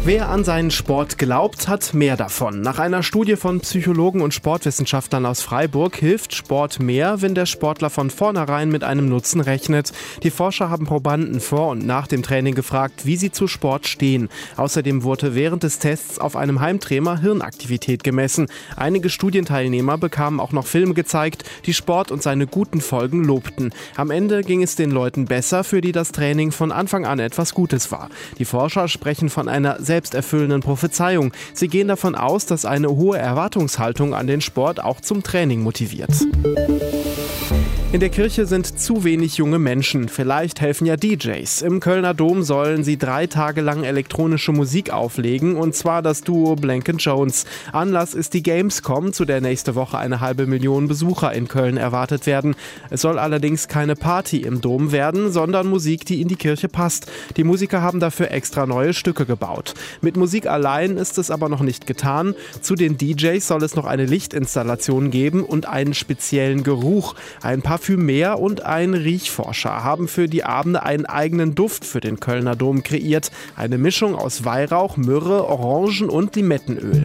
[SPEAKER 11] Wer an seinen Sport glaubt, hat mehr davon. Nach einer Studie von Psychologen und Sportwissenschaftlern aus Freiburg hilft Sport mehr, wenn der Sportler von vornherein mit einem Nutzen rechnet. Die Forscher haben Probanden vor und nach dem Training gefragt, wie sie zu Sport stehen. Außerdem wurde während des Tests auf einem Heimtrainer Hirnaktivität gemessen. Einige Studienteilnehmer bekamen auch noch Filme gezeigt, die Sport und seine guten Folgen lobten. Am Ende ging es den Leuten besser, für die das Training von Anfang an etwas Gutes war. Die Forscher sprechen von einer selbsterfüllenden Prophezeiung. Sie gehen davon aus, dass eine hohe Erwartungshaltung an den Sport auch zum Training motiviert. In der Kirche sind zu wenig junge Menschen. Vielleicht helfen ja DJs. Im Kölner Dom sollen sie 3 Tage lang elektronische Musik auflegen, und zwar das Duo Blank & Jones. Anlass ist die Gamescom, zu der nächste Woche 500.000 Besucher in Köln erwartet werden. Es soll allerdings keine Party im Dom werden, sondern Musik, die in die Kirche passt. Die Musiker haben dafür extra neue Stücke gebaut. Mit Musik allein ist es aber noch nicht getan. Zu den DJs soll es noch eine Lichtinstallation geben und einen speziellen Geruch. Ein Parfümer und ein Riechforscher haben für die Abende einen eigenen Duft für den Kölner Dom kreiert. Eine Mischung aus Weihrauch, Myrrhe, Orangen und Limettenöl.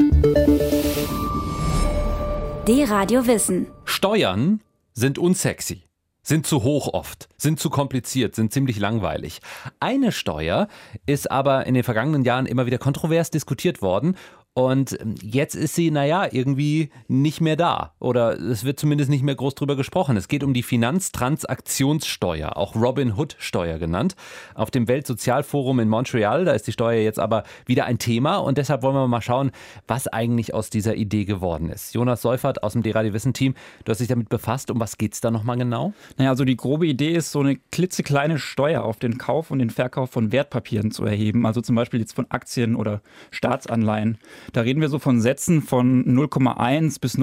[SPEAKER 1] D-Radio Wissen.
[SPEAKER 2] Steuern sind unsexy, sind zu hoch oft, sind zu kompliziert, sind ziemlich langweilig. Eine Steuer ist aber in den vergangenen Jahren immer wieder kontrovers diskutiert worden. Und jetzt ist sie, irgendwie nicht mehr da. Oder es wird zumindest nicht mehr groß drüber gesprochen. Es geht um die Finanztransaktionssteuer, auch Robin-Hood-Steuer genannt. Auf dem Weltsozialforum in Montreal, da ist die Steuer jetzt aber wieder ein Thema. Und deshalb wollen wir mal schauen, was eigentlich aus dieser Idee geworden ist. Jonas Seufert aus dem D-Radio Wissen-Team, du hast dich damit befasst. Um was geht es da nochmal genau?
[SPEAKER 12] Also die grobe Idee ist, so eine klitzekleine Steuer auf den Kauf und den Verkauf von Wertpapieren zu erheben. Also zum Beispiel jetzt von Aktien oder Staatsanleihen. Da reden wir so von Sätzen von 0,1 bis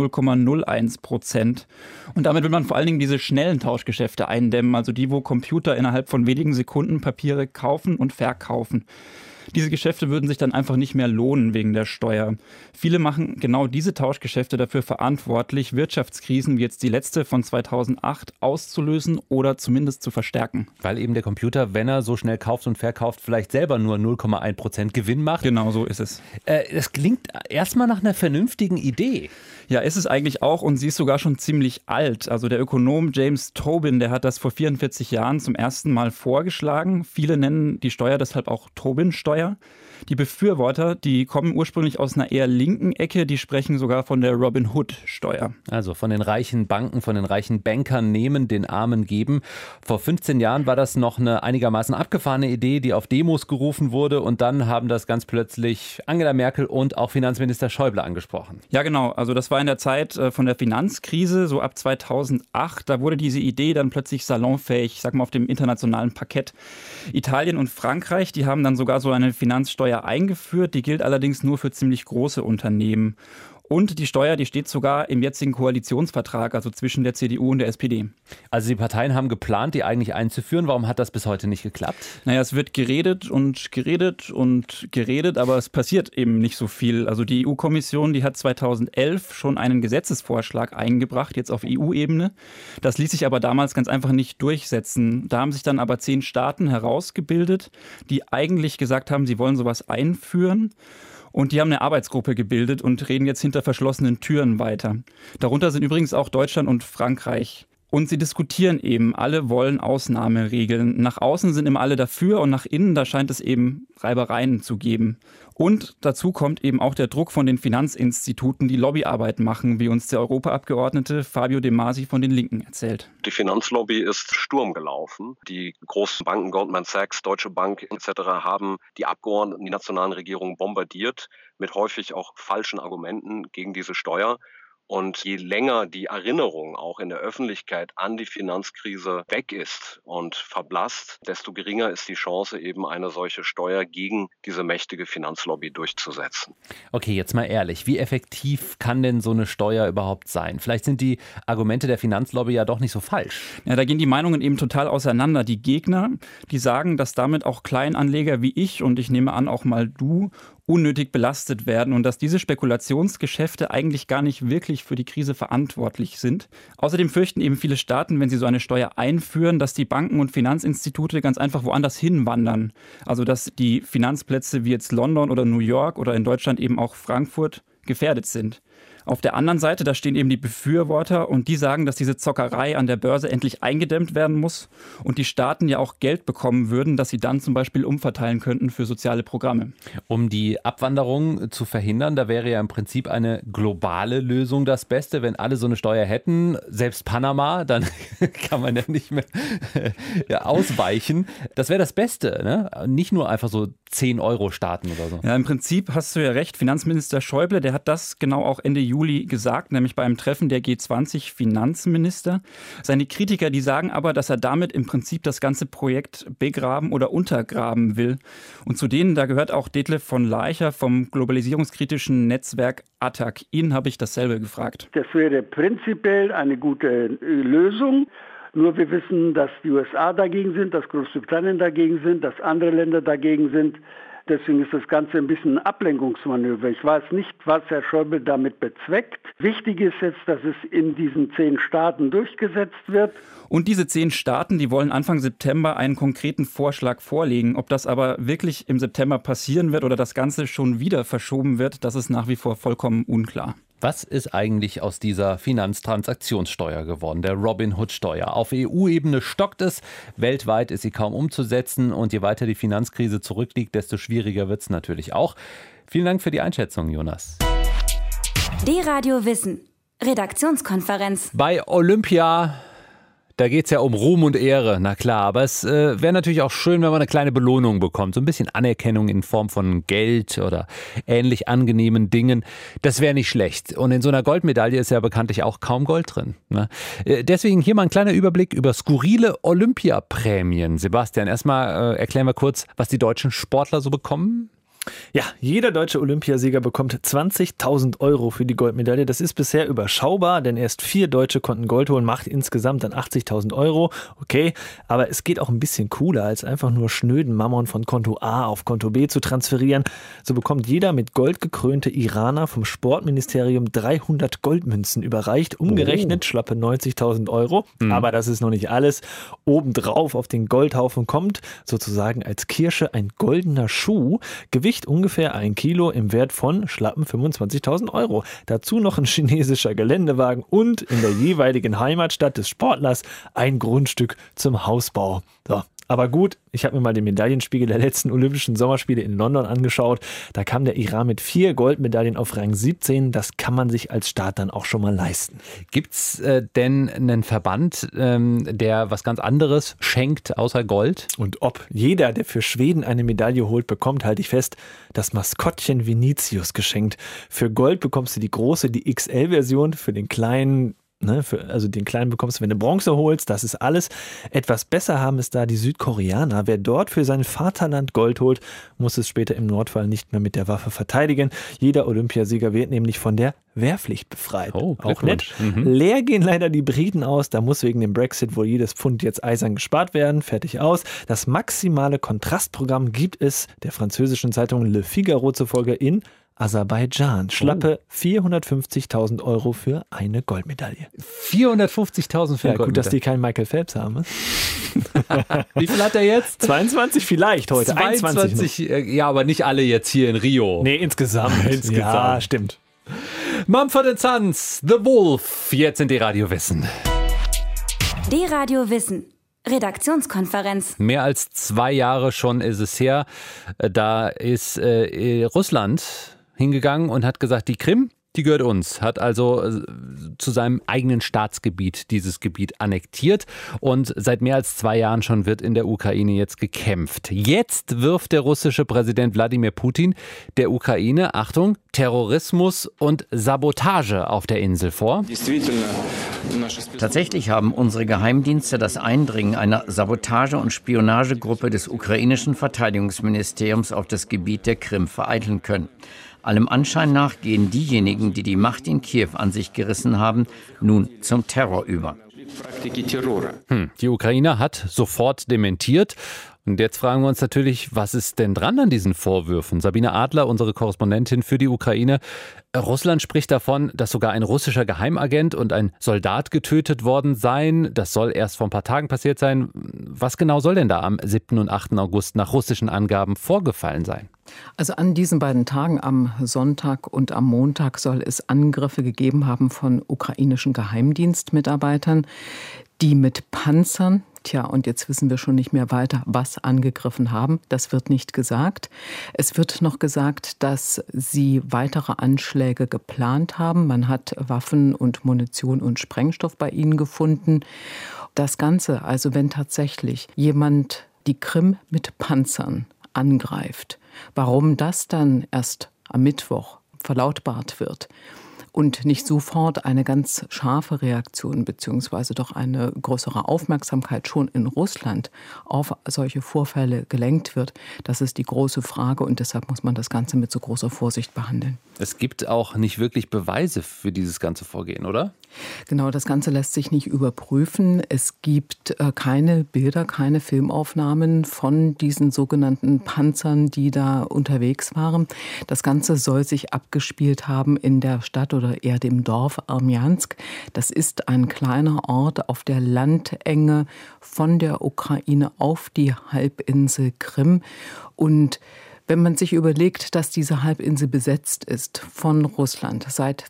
[SPEAKER 12] 0,01%. Und damit will man vor allen Dingen diese schnellen Tauschgeschäfte eindämmen, also die, wo Computer innerhalb von wenigen Sekunden Papiere kaufen und verkaufen. Diese Geschäfte würden sich dann einfach nicht mehr lohnen wegen der Steuer. Viele machen genau diese Tauschgeschäfte dafür verantwortlich, Wirtschaftskrisen wie jetzt die letzte von 2008 auszulösen oder zumindest zu verstärken.
[SPEAKER 2] Weil eben der Computer, wenn er so schnell kauft und verkauft, vielleicht selber nur 0,1% Gewinn macht.
[SPEAKER 12] Genau, so ist es.
[SPEAKER 2] Das klingt erstmal nach einer vernünftigen Idee.
[SPEAKER 12] Ja, ist es eigentlich auch, und sie ist sogar schon ziemlich alt. Also der Ökonom James Tobin, der hat das vor 44 Jahren zum ersten Mal vorgeschlagen. Viele nennen die Steuer deshalb auch Tobin-Steuer. Die Befürworter, die kommen ursprünglich aus einer eher linken Ecke, die sprechen sogar von der Robin-Hood-Steuer.
[SPEAKER 2] Also von den reichen Banken, von den reichen Bankern nehmen, den Armen geben. Vor 15 Jahren war das noch eine einigermaßen abgefahrene Idee, die auf Demos gerufen wurde, und dann haben das ganz plötzlich Angela Merkel und auch Finanzminister Schäuble angesprochen.
[SPEAKER 12] Ja, genau. Also das war in der Zeit von der Finanzkrise, so ab 2008. Da wurde diese Idee dann plötzlich salonfähig, ich sag mal auf dem internationalen Parkett. Italien und Frankreich, die haben dann sogar so eine Finanzsteuer eingeführt, die gilt allerdings nur für ziemlich große Unternehmen. Und die Steuer, die steht sogar im jetzigen Koalitionsvertrag, also zwischen der CDU und der SPD.
[SPEAKER 2] Also die Parteien haben geplant, die eigentlich einzuführen. Warum hat das bis heute nicht geklappt?
[SPEAKER 12] Es wird geredet und geredet und geredet, aber es passiert eben nicht so viel. Also die EU-Kommission, die hat 2011 schon einen Gesetzesvorschlag eingebracht, jetzt auf EU-Ebene. Das ließ sich aber damals ganz einfach nicht durchsetzen. Da haben sich dann aber 10 Staaten herausgebildet, die eigentlich gesagt haben, sie wollen sowas einführen. Und die haben eine Arbeitsgruppe gebildet und reden jetzt hinter verschlossenen Türen weiter. Darunter sind übrigens auch Deutschland und Frankreich. Und sie diskutieren eben, alle wollen Ausnahmeregeln. Nach außen sind immer alle dafür und nach innen, da scheint es eben Reibereien zu geben. Und dazu kommt eben auch der Druck von den Finanzinstituten, die Lobbyarbeit machen, wie uns der Europaabgeordnete Fabio De Masi von den Linken erzählt.
[SPEAKER 13] Die Finanzlobby ist Sturm gelaufen. Die großen Banken, Goldman Sachs, Deutsche Bank etc. haben die Abgeordneten, die nationalen Regierungen bombardiert mit häufig auch falschen Argumenten gegen diese Steuer. Und je länger die Erinnerung auch in der Öffentlichkeit an die Finanzkrise weg ist und verblasst, desto geringer ist die Chance, eben eine solche Steuer gegen diese mächtige Finanzlobby durchzusetzen.
[SPEAKER 2] Okay, jetzt mal ehrlich, wie effektiv kann denn so eine Steuer überhaupt sein? Vielleicht sind die Argumente der Finanzlobby ja doch nicht so falsch.
[SPEAKER 12] Ja, da gehen die Meinungen eben total auseinander. Die Gegner, die sagen, dass damit auch Kleinanleger wie ich und ich nehme an auch mal du unnötig belastet werden und dass diese Spekulationsgeschäfte eigentlich gar nicht wirklich für die Krise verantwortlich sind. Außerdem fürchten eben viele Staaten, wenn sie so eine Steuer einführen, dass die Banken und Finanzinstitute ganz einfach woanders hinwandern. Also dass die Finanzplätze wie jetzt London oder New York oder in Deutschland eben auch Frankfurt gefährdet sind. Auf der anderen Seite, da stehen eben die Befürworter und die sagen, dass diese Zockerei an der Börse endlich eingedämmt werden muss und die Staaten ja auch Geld bekommen würden, das sie dann zum Beispiel umverteilen könnten für soziale Programme.
[SPEAKER 2] Um die Abwanderung zu verhindern, da wäre ja im Prinzip eine globale Lösung das Beste. Wenn alle so eine Steuer hätten, selbst Panama, dann kann man ja nicht mehr ausweichen. Das wäre das Beste, ne? Nicht nur einfach so 10 Euro Staaten oder so.
[SPEAKER 12] Ja, im Prinzip hast du ja recht. Finanzminister Schäuble, der hat das genau auch Ende Juli gesagt, nämlich bei einem Treffen der G20-Finanzminister. Seine Kritiker, die sagen aber, dass er damit im Prinzip das ganze Projekt begraben oder untergraben will. Und zu denen, da gehört auch Detlef von Laicher vom globalisierungskritischen Netzwerk ATTAC. Ihn habe ich dasselbe gefragt.
[SPEAKER 14] Das wäre prinzipiell eine gute Lösung. Nur wir wissen, dass die USA dagegen sind, dass Großbritannien dagegen sind, dass andere Länder dagegen sind. Deswegen ist das Ganze ein bisschen ein Ablenkungsmanöver. Ich weiß nicht, was Herr Schäuble damit bezweckt. Wichtig ist jetzt, dass es in diesen 10 Staaten durchgesetzt wird.
[SPEAKER 12] Und diese 10 Staaten, die wollen Anfang September einen konkreten Vorschlag vorlegen. Ob das aber wirklich im September passieren wird oder das Ganze schon wieder verschoben wird, das ist nach wie vor vollkommen unklar.
[SPEAKER 2] Was ist eigentlich aus dieser Finanztransaktionssteuer geworden, der Robin-Hood-Steuer? Auf EU-Ebene stockt es, weltweit ist sie kaum umzusetzen und je weiter die Finanzkrise zurückliegt, desto schwieriger wird es natürlich auch. Vielen Dank für die Einschätzung, Jonas.
[SPEAKER 1] D-Radio Wissen, Redaktionskonferenz.
[SPEAKER 2] Bei Olympia, da geht es ja um Ruhm und Ehre, na klar, aber es wäre natürlich auch schön, wenn man eine kleine Belohnung bekommt, so ein bisschen Anerkennung in Form von Geld oder ähnlich angenehmen Dingen, das wäre nicht schlecht. Und in so einer Goldmedaille ist ja bekanntlich auch kaum Gold drin, ne? Deswegen hier mal ein kleiner Überblick über skurrile Olympiaprämien. Sebastian, erstmal erklären wir kurz, was die deutschen Sportler so bekommen.
[SPEAKER 3] Ja, jeder deutsche Olympiasieger bekommt 20.000 Euro für die Goldmedaille. Das ist bisher überschaubar, denn erst 4 Deutsche konnten Gold holen, macht insgesamt dann 80.000 Euro. Okay, aber es geht auch ein bisschen cooler, als einfach nur schnöden Mammon von Konto A auf Konto B zu transferieren. So bekommt jeder mit Gold gekrönte Iraner vom Sportministerium 300 Goldmünzen überreicht, umgerechnet schlappe 90.000 Euro. Aber das ist noch nicht alles. Obendrauf auf den Goldhaufen kommt sozusagen als Kirsche ein goldener Schuh, Gewicht ungefähr 1 Kilo im Wert von schlappen 25.000 Euro. Dazu noch ein chinesischer Geländewagen und in der jeweiligen Heimatstadt des Sportlers ein Grundstück zum Hausbau. So. Aber gut, ich habe mir mal den Medaillenspiegel der letzten Olympischen Sommerspiele in London angeschaut. Da kam der Iran mit 4 Goldmedaillen auf Rang 17. Das kann man sich als Staat dann auch schon mal leisten.
[SPEAKER 2] Gibt's denn einen Verband, der was ganz anderes schenkt außer Gold?
[SPEAKER 3] Und ob jeder, der für Schweden eine Medaille holt, bekommt, halte ich fest, das Maskottchen Vinicius geschenkt. Für Gold bekommst du die große, die XL-Version, für den kleinen, also den kleinen bekommst du, wenn du Bronze holst, das ist alles. Etwas besser haben es da die Südkoreaner. Wer dort für sein Vaterland Gold holt, muss es später im Notfall nicht mehr mit der Waffe verteidigen. Jeder Olympiasieger wird nämlich von der Wehrpflicht befreit.
[SPEAKER 2] Oh,
[SPEAKER 3] auch nett. Leer gehen leider die Briten aus. Da muss wegen dem Brexit wohl jedes Pfund jetzt eisern gespart werden. Fertig aus. Das maximale Kontrastprogramm gibt es der französischen Zeitung Le Figaro zufolge in Aserbaidschan. Schlappe 450.000 Euro für eine Goldmedaille.
[SPEAKER 2] 450.000 für eine Goldmedaille?
[SPEAKER 3] Gut, dass die keinen Michael Phelps haben.
[SPEAKER 2] Wie viel hat er jetzt?
[SPEAKER 3] 22 vielleicht heute.
[SPEAKER 2] 22, ja, aber nicht alle jetzt hier in Rio.
[SPEAKER 3] Nee, insgesamt. Ja, stimmt.
[SPEAKER 2] Mumford & Sons, The Wolf, jetzt in D-Radio Wissen.
[SPEAKER 1] D-Radio Wissen. Redaktionskonferenz.
[SPEAKER 2] Mehr als 2 Jahre schon ist es her. Da ist Russland hingegangen und hat gesagt, die Krim, die gehört uns. Hat also zu seinem eigenen Staatsgebiet dieses Gebiet annektiert. Und seit mehr als 2 Jahren schon wird in der Ukraine jetzt gekämpft. Jetzt wirft der russische Präsident Wladimir Putin der Ukraine, Achtung, Terrorismus und Sabotage auf der Insel vor.
[SPEAKER 15] Tatsächlich haben unsere Geheimdienste das Eindringen einer Sabotage- und Spionagegruppe des ukrainischen Verteidigungsministeriums auf das Gebiet der Krim vereiteln können. Allem Anschein nach gehen diejenigen, die die Macht in Kiew an sich gerissen haben, nun zum Terror über.
[SPEAKER 2] Die Ukraine hat sofort dementiert Und jetzt fragen wir uns natürlich, was ist denn dran an diesen Vorwürfen? Sabine Adler, unsere Korrespondentin für die Ukraine. Russland spricht davon, dass sogar ein russischer Geheimagent und ein Soldat getötet worden seien. Das soll erst vor ein paar Tagen passiert sein. Was genau soll denn da am 7. und 8. August nach russischen Angaben vorgefallen sein?
[SPEAKER 16] Also an diesen beiden Tagen, am Sonntag und am Montag, soll es Angriffe gegeben haben von ukrainischen Geheimdienstmitarbeitern, die mit Panzern, und jetzt wissen wir schon nicht mehr weiter, was angegriffen haben. Das wird nicht gesagt. Es wird noch gesagt, dass sie weitere Anschläge geplant haben. Man hat Waffen und Munition und Sprengstoff bei ihnen gefunden. Das Ganze, also wenn tatsächlich jemand die Krim mit Panzern angreift, warum das dann erst am Mittwoch verlautbart wird und nicht sofort eine ganz scharfe Reaktion beziehungsweise doch eine größere Aufmerksamkeit schon in Russland auf solche Vorfälle gelenkt wird, das ist die große Frage und deshalb muss man das Ganze mit so großer Vorsicht behandeln.
[SPEAKER 2] Es gibt auch nicht wirklich Beweise für dieses ganze Vorgehen, oder?
[SPEAKER 16] Genau, das Ganze lässt sich nicht überprüfen. Es gibt keine Bilder, keine Filmaufnahmen von diesen sogenannten Panzern, die da unterwegs waren. Das Ganze soll sich abgespielt haben in der Stadt oder eher dem Dorf Armjansk. Das ist ein kleiner Ort auf der Landenge von der Ukraine auf die Halbinsel Krim. Und wenn man sich überlegt, dass diese Halbinsel besetzt ist von Russland seit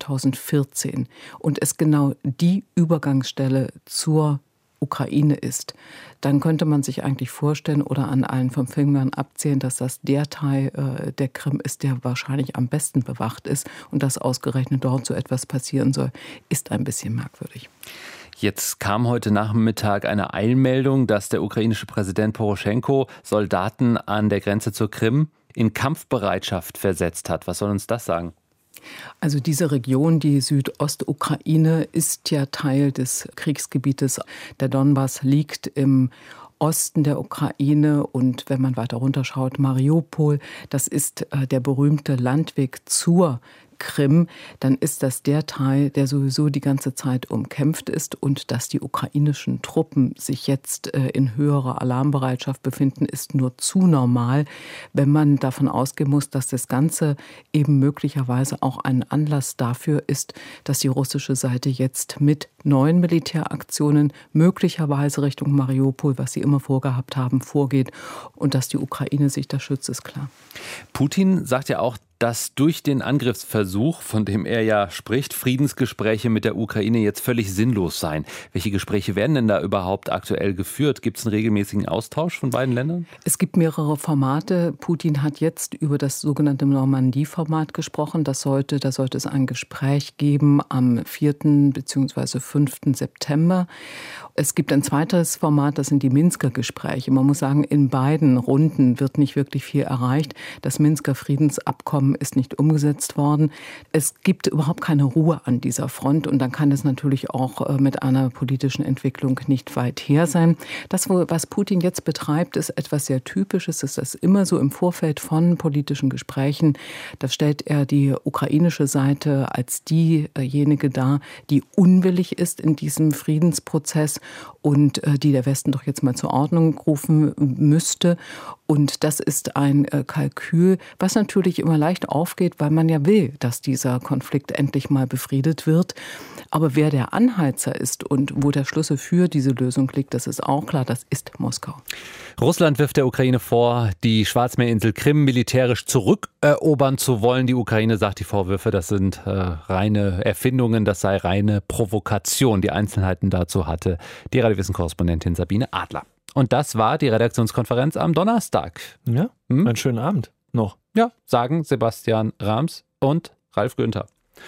[SPEAKER 16] 2014 und es genau die Übergangsstelle zur Ukraine ist, dann könnte man sich eigentlich vorstellen oder an allen 5 Fingern abzählen, dass das der Teil der Krim ist, der wahrscheinlich am besten bewacht ist. Und dass ausgerechnet dort so etwas passieren soll, ist ein bisschen merkwürdig.
[SPEAKER 2] Jetzt kam heute Nachmittag eine Eilmeldung, dass der ukrainische Präsident Poroschenko Soldaten an der Grenze zur Krim in Kampfbereitschaft versetzt hat. Was soll uns das sagen?
[SPEAKER 16] Also diese Region, die Südostukraine, ist ja Teil des Kriegsgebietes. Der Donbass liegt im Osten der Ukraine und wenn man weiter runterschaut, Mariupol, das ist der berühmte Landweg zur Krim, dann ist das der Teil, der sowieso die ganze Zeit umkämpft ist und dass die ukrainischen Truppen sich jetzt in höherer Alarmbereitschaft befinden, ist nur zu normal, wenn man davon ausgehen muss, dass das Ganze eben möglicherweise auch ein Anlass dafür ist, dass die russische Seite jetzt mit neuen Militäraktionen möglicherweise Richtung Mariupol, was sie immer vorgehabt haben, vorgeht und dass die Ukraine sich da schützt, ist klar.
[SPEAKER 2] Putin sagt ja auch, dass durch den Angriffsversuch, von dem er ja spricht, Friedensgespräche mit der Ukraine jetzt völlig sinnlos seien. Welche Gespräche werden denn da überhaupt aktuell geführt? Gibt es einen regelmäßigen Austausch von beiden Ländern?
[SPEAKER 16] Es gibt mehrere Formate. Putin hat jetzt über das sogenannte Normandie-Format gesprochen. Da sollte es ein Gespräch geben am 4. bzw. 5. September. Es gibt ein zweites Format, das sind die Minsker Gespräche. Man muss sagen, in beiden Runden wird nicht wirklich viel erreicht. Das Minsker Friedensabkommen ist nicht umgesetzt worden. Es gibt überhaupt keine Ruhe an dieser Front und dann kann es natürlich auch mit einer politischen Entwicklung nicht weit her sein. Das, was Putin jetzt betreibt, ist etwas sehr Typisches. Es ist immer so im Vorfeld von politischen Gesprächen. Da stellt er die ukrainische Seite als diejenige dar, die unwillig ist in diesem Friedensprozess und die der Westen doch jetzt mal zur Ordnung rufen müsste. Und das ist ein Kalkül, was natürlich immer leicht aufgeht, weil man ja will, dass dieser Konflikt endlich mal befriedet wird. Aber wer der Anheizer ist und wo der Schlüssel für diese Lösung liegt, das ist auch klar, das ist Moskau.
[SPEAKER 2] Russland wirft der Ukraine vor, die Schwarzmeerinsel Krim militärisch zurückerobern zu wollen. Die Ukraine sagt, die Vorwürfe, das sind reine Erfindungen, das sei reine Provokation. Die Einzelheiten dazu hatte die Radio-Wissen-Korrespondentin Sabine Adler. Und das war die Redaktionskonferenz am Donnerstag.
[SPEAKER 3] Ja, einen schönen Abend noch.
[SPEAKER 2] Ja, sagen Sebastian Rams und Ralf Günther.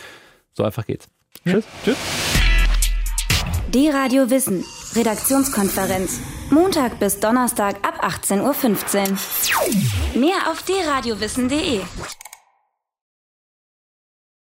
[SPEAKER 2] So einfach geht's.
[SPEAKER 3] Ja. Tschüss. Tschüss.
[SPEAKER 1] Die Radio Wissen, Redaktionskonferenz. Montag bis Donnerstag ab 18:15 Uhr. Mehr auf drradiowissen.de.